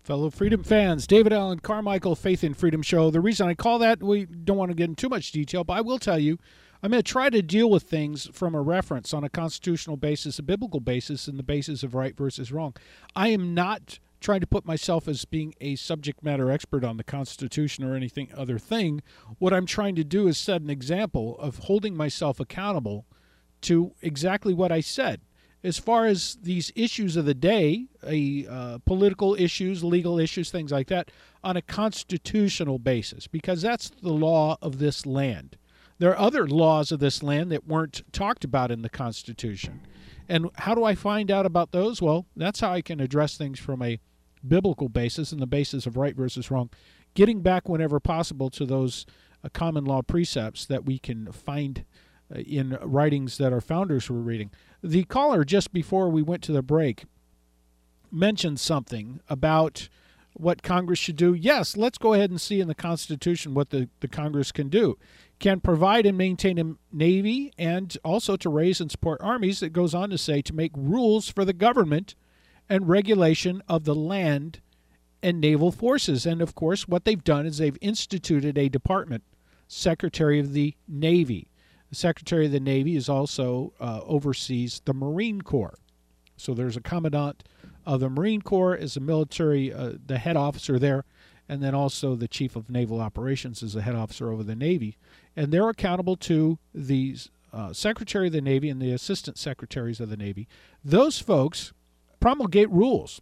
Fellow Freedom fans, David Allen Carmichael, Faith and Freedom Show. The reason I call that, we don't want to get in too much detail, but I will tell you, I'm going to try to deal with things from a reference on a constitutional basis, a biblical basis, and the basis of right versus wrong. I am not trying to put myself as being a subject matter expert on the Constitution or anything other thing. What I'm trying to do is set an example of holding myself accountable to exactly what I said. As far as these issues of the day, political issues, legal issues, things like that, on a constitutional basis, because that's the law of this land. There are other laws of this land that weren't talked about in the Constitution. And how do I find out about those? Well, that's how I can address things from a biblical basis and the basis of right versus wrong, getting back whenever possible to those common law precepts that we can find in writings that our founders were reading. The caller, just before we went to the break, mentioned something about what Congress should do. Yes, let's go ahead and see in the Constitution what the Congress can do. Can provide and maintain a Navy and also to raise and support armies. It goes on to say to make rules for the government and regulation of the land and naval forces. And, of course, what they've done is they've instituted a department, Secretary of the Navy. The Secretary of the Navy is also oversees the Marine Corps. So there's a commandant of the Marine Corps as a military, the head officer there, and then also the Chief of Naval Operations is the head officer over the Navy. And they're accountable to the Secretary of the Navy and the Assistant Secretaries of the Navy. Those folks promulgate rules.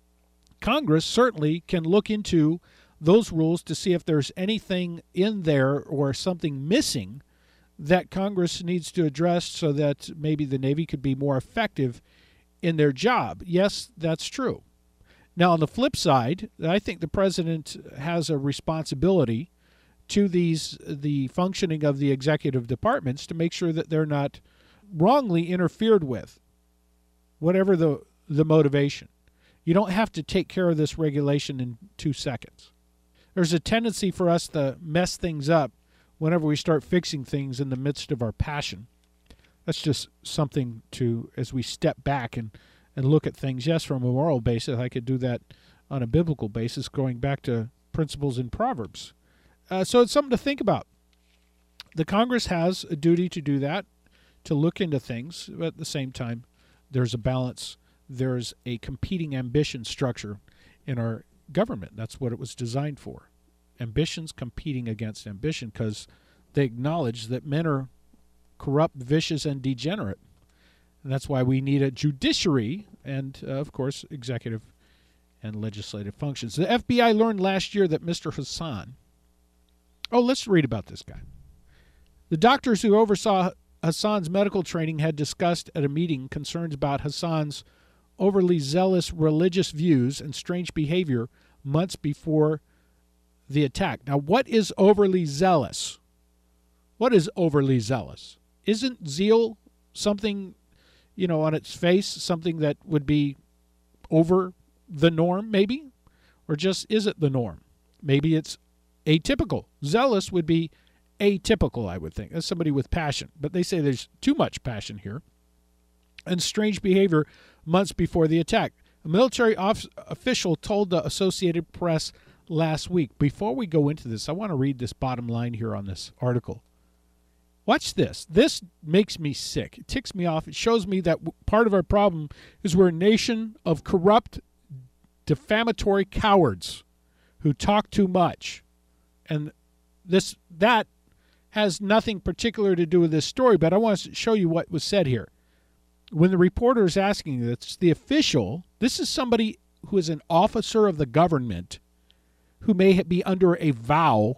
Congress certainly can look into those rules to see if there's anything in there or something missing that Congress needs to address so that maybe the Navy could be more effective in their job. Yes, that's true. Now, on the flip side, I think the president has a responsibility to the functioning of the executive departments to make sure that they're not wrongly interfered with, whatever the motivation. You don't have to take care of this regulation in 2 seconds. There's a tendency for us to mess things up whenever we start fixing things in the midst of our passion. That's just something to, as we step back and look at things, yes, from a moral basis. I could do that on a biblical basis, going back to principles in Proverbs. So it's something to think about. The Congress has a duty to do that, to look into things, but at the same time, there's a balance. There's a competing ambition structure in our government. That's what it was designed for. Ambition's competing against ambition because they acknowledge that men are corrupt, vicious, and degenerate. And that's why we need a judiciary and, of course, executive and legislative functions. The FBI learned last year that Mr. Hassan... Oh, let's read about this guy. The doctors who oversaw Hassan's medical training had discussed at a meeting concerns about Hassan's overly zealous religious views and strange behavior months before the attack. Now, what is overly zealous? What is overly zealous? Isn't zeal something, on its face, something that would be over the norm, maybe? Or just is it the norm? Maybe it's atypical. Zealous would be atypical, I would think. That's somebody with passion. But they say there's too much passion here. And strange behavior months before the attack. A military official told the Associated Press last week. Before we go into this, I want to read this bottom line here on this article. Watch this. This makes me sick. It ticks me off. It shows me that part of our problem is we're a nation of corrupt, defamatory cowards who talk too much. And that has nothing particular to do with this story, but I want to show you what was said here. When the reporter is asking this, the official, this is somebody who is an officer of the government who may be under a vow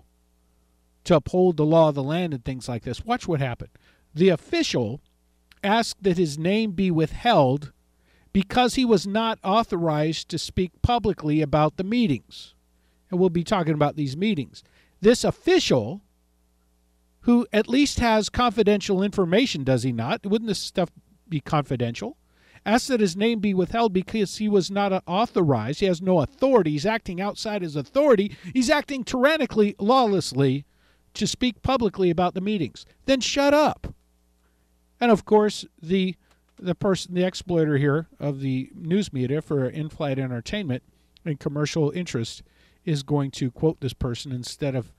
to uphold the law of the land and things like this. Watch what happened. The official asked that his name be withheld because he was not authorized to speak publicly about the meetings. And we'll be talking about these meetings. This official, who at least has confidential information, does he not? Wouldn't this stuff be confidential? Asked that his name be withheld because he was not authorized. He has no authority. He's acting outside his authority. He's acting tyrannically, lawlessly to speak publicly about the meetings. Then shut up. And of course, the person, the exploiter here of the news media for in-flight entertainment, and commercial interest is going to quote this person instead of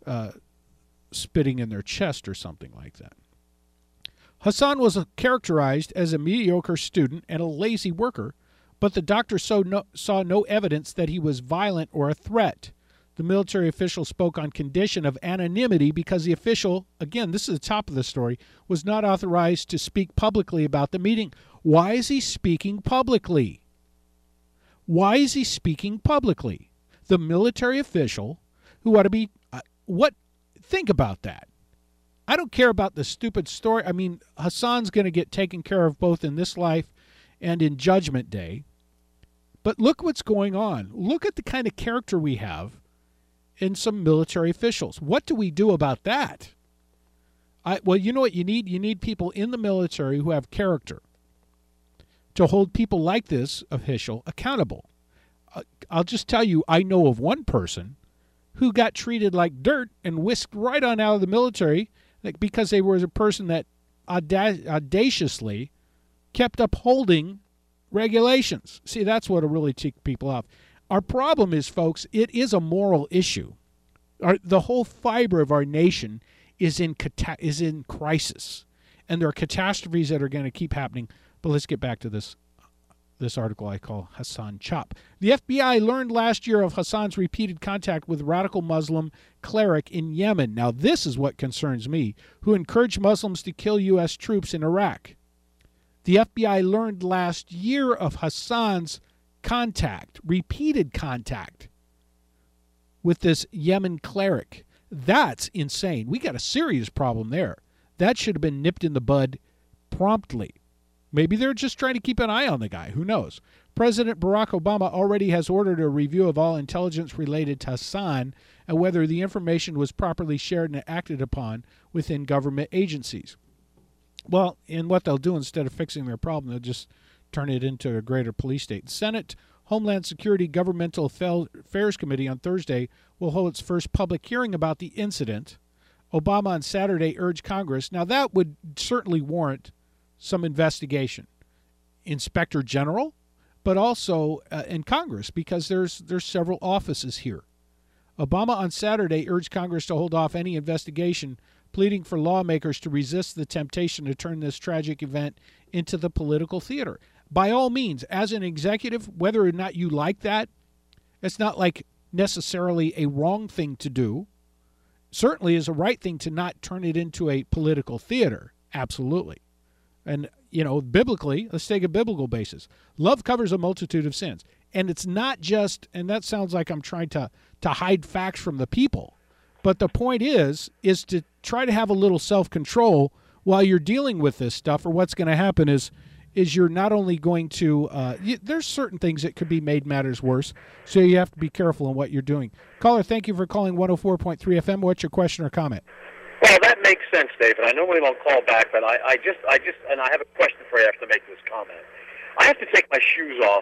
spitting in their chest or something like that. Hassan was characterized as a mediocre student and a lazy worker, but the doctor saw no evidence that he was violent or a threat. The military official spoke on condition of anonymity because the official, again, this is the top of the story, was not authorized to speak publicly about the meeting. Why is he speaking publicly? Why is he speaking publicly? The military official who ought to be, think about that. I don't care about the stupid story. I mean, Hassan's going to get taken care of both in this life and in Judgment Day. But look what's going on. Look at the kind of character we have in some military officials. What do we do about that? Well, you know what you need? You need people in the military who have character to hold people like this official accountable. I'll just tell you, I know of one person who got treated like dirt and whisked right on out of the military because they were a person that audaciously kept upholding regulations. See, that's what will really tick people off. Our problem is, folks, it is a moral issue. The whole fiber of our nation is in crisis, and there are catastrophes that are going to keep happening. But let's get back to this article I call Hassan Chop. The FBI learned last year of Hassan's repeated contact with radical Muslim cleric in Yemen. Now, this is what concerns me, who encouraged Muslims to kill U.S. troops in Iraq. The FBI learned last year of Hassan's repeated contact with this Yemen cleric. That's insane. We got a serious problem there. That should have been nipped in the bud promptly. Maybe they're just trying to keep an eye on the guy. Who knows? President Barack Obama already has ordered a review of all intelligence related to Hassan and whether the information was properly shared and acted upon within government agencies. Well, and what they'll do instead of fixing their problem, they'll just turn it into a greater police state. Senate Homeland Security Governmental Affairs Committee on Thursday will hold its first public hearing about the incident. Obama on Saturday urged Congress. Now, that would certainly warrant some investigation. Inspector General, but also in Congress, because there's several offices here. Obama on Saturday urged Congress to hold off any investigation, pleading for lawmakers to resist the temptation to turn this tragic event into the political theater. By all means, as an executive, whether or not you like that, it's not like necessarily a wrong thing to do. Certainly is a right thing to not turn it into a political theater. Absolutely. And, biblically, let's take a biblical basis. Love covers a multitude of sins. And it's not just, and that sounds like I'm trying to hide facts from the people. But the point is to try to have a little self-control while you're dealing with this stuff, or what's going to happen is you're not only going to, there's certain things that could be made matters worse, so you have to be careful in what you're doing. Caller, thank you for calling 104.3 FM. What's your question or comment? Well, that makes sense, David. I normally don't call back, but I just, and I have a question for you after making this comment. I have to take my shoes off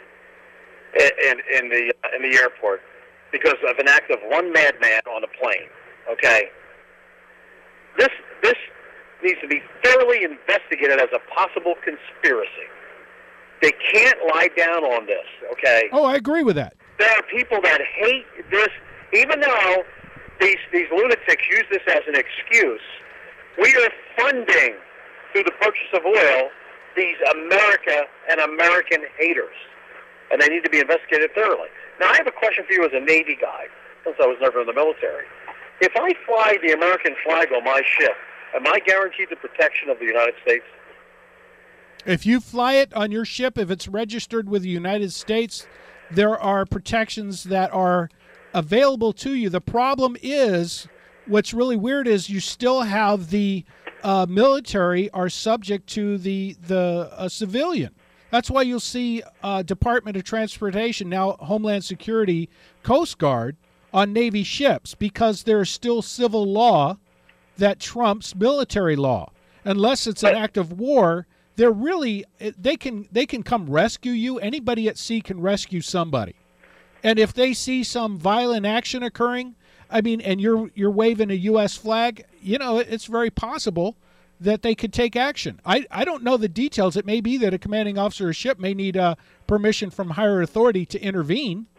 in the airport because of an act of one madman on a plane. Okay, this needs to be thoroughly investigated as a possible conspiracy. They can't lie down on this. Okay. Oh, I agree with that. There are people that hate this, even though these lunatics use this as an excuse. We are funding, through the purchase of oil, these America and American haters, and they need to be investigated thoroughly. Now, I have a question for you as a Navy guy, since I was never in the military. If I fly the American flag on my ship, am I guaranteed the protection of the United States? If you fly it on your ship, if it's registered with the United States, there are protections that are available to you. The problem is, what's really weird is you still have the military are subject to the civilian. That's why you'll see Department of Transportation, now Homeland Security, Coast Guard on Navy ships, because there's still civil law that trumps military law. Unless it's an act of war, they're really they can come rescue you. Anybody at sea can rescue somebody. And if they see some violent action occurring, and you're waving a U.S. flag, it's very possible that they could take action. I don't know the details. It may be that a commanding officer of a ship may need permission from higher authority to intervene.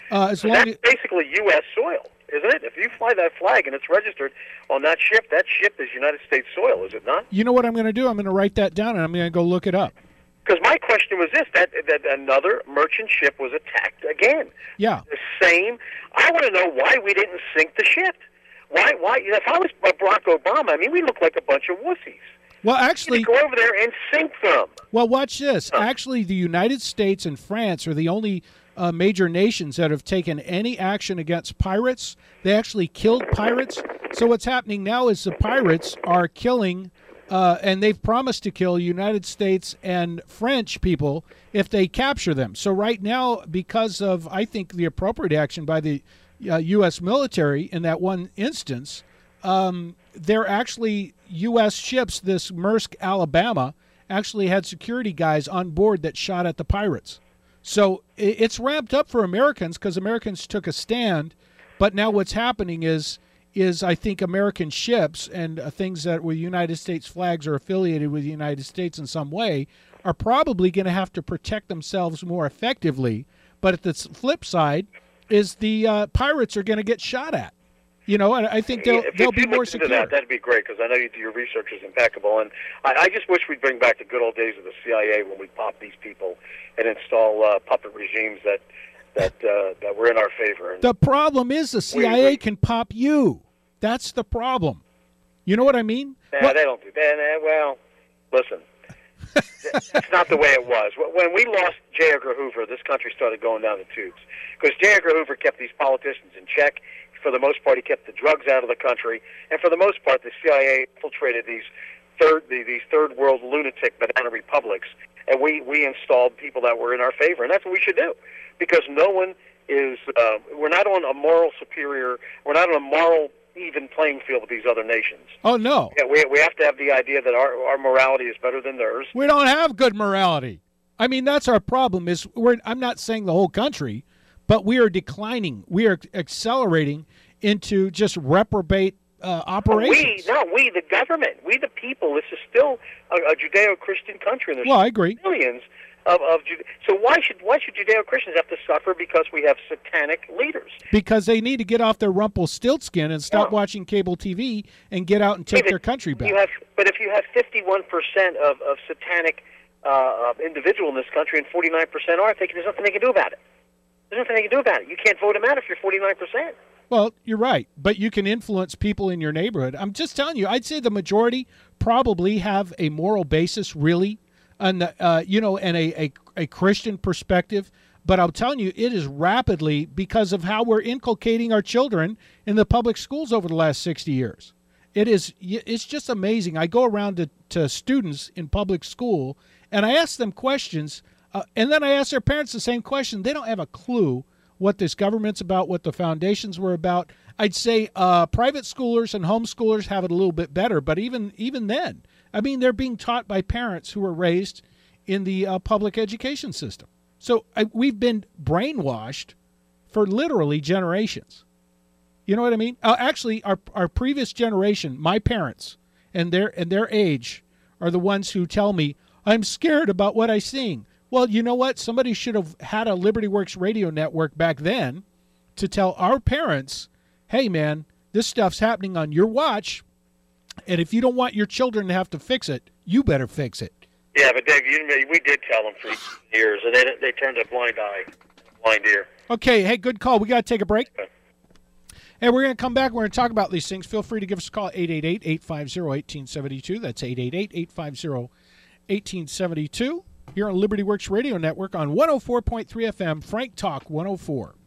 As So long that's basically U.S. soil, isn't it? If you fly that flag and it's registered on that ship is United States soil, is it not? you know what I'm going to do? I'm going to write that down and I'm going to go look it up. Because my question was this, that another merchant ship was attacked again. Yeah. The same. I want to know why we didn't sink the ship. Why? If I was Barack Obama, I mean, we look like a bunch of wussies. Well, actually, go over there and sink them. Well, watch this. Actually, the United States and France are the only major nations that have taken any action against pirates. They actually killed pirates. So what's happening now is the pirates are killing, and they've promised to kill United States and French people if they capture them. So right now, because of, I think, the appropriate action by the U.S. military in that one instance, they're actually U.S. ships, this Maersk, Alabama, actually had security guys on board that shot at the pirates. So it's ramped up for Americans because Americans took a stand. But now what's happening is I think American ships and things that with United States flags are affiliated with the United States in some way are probably going to have to protect themselves more effectively. But at the flip side is the pirates are going to get shot at. You know, and I think they'll be more secure. That'd be great, because I know your research is impeccable, and I just wish we'd bring back the good old days of the CIA when we pop these people and install puppet regimes that were in our favor. And the problem is the CIA can pop you. That's the problem. You know what I mean? Nah, they don't do that. Well, listen, that's not the way it was. When we lost J. Edgar Hoover, this country started going down the tubes, because J. Edgar Hoover kept these politicians in check. For the most part, he kept the drugs out of the country, and for the most part, the CIA infiltrated these third world lunatic banana republics, and we installed people that were in our favor, and that's what we should do, because no one is. We're not on a moral superior. We're not on a moral even playing field with these other nations. Oh no! Yeah, we have to have the idea that our morality is better than theirs. We don't have good morality. I mean, that's our problem. I'm not saying the whole country. But we are declining. We are accelerating into just reprobate operations. We, the government, we, the people. This is still a Judeo-Christian country. And there's I agree. Millions of so why should Judeo-Christians have to suffer because we have satanic leaders? Because they need to get off their Rumpelstiltskin and stop watching cable TV and get out and take their country back. But if you have 51% of satanic individual in this country and 49% aren't, there's nothing they can do about it. There's nothing they can do about it. You can't vote them out if you're 49%. Well, you're right, but you can influence people in your neighborhood. I'm just telling you, I'd say the majority probably have a moral basis, really, and and a Christian perspective. But I'm telling you, it is rapidly because of how we're inculcating our children in the public schools over the last 60 years. It's just amazing. I go around to students in public school, and I ask them questions. And then I ask their parents the same question. They don't have a clue what this government's about, what the foundations were about. I'd say private schoolers and homeschoolers have it a little bit better, but even then, I mean, they're being taught by parents who were raised in the public education system. So we've been brainwashed for literally generations. You know what I mean? Actually, our previous generation, my parents and their age, are the ones who tell me, I'm scared about what I'm seeing. Well, you know what? Somebody should have had a Liberty Works radio network back then to tell our parents, hey, man, this stuff's happening on your watch, and if you don't want your children to have to fix it, you better fix it. Yeah, but Dave, we did tell them for years, and they turned a blind ear. Okay, hey, good call. We got to take a break. Okay. And we're going to come back. We're going to talk about these things. Feel free to give us a call, 888-850-1872. That's 888-850-1872. Here on Liberty Works Radio Network on 104.3 FM, Frank Talk 104.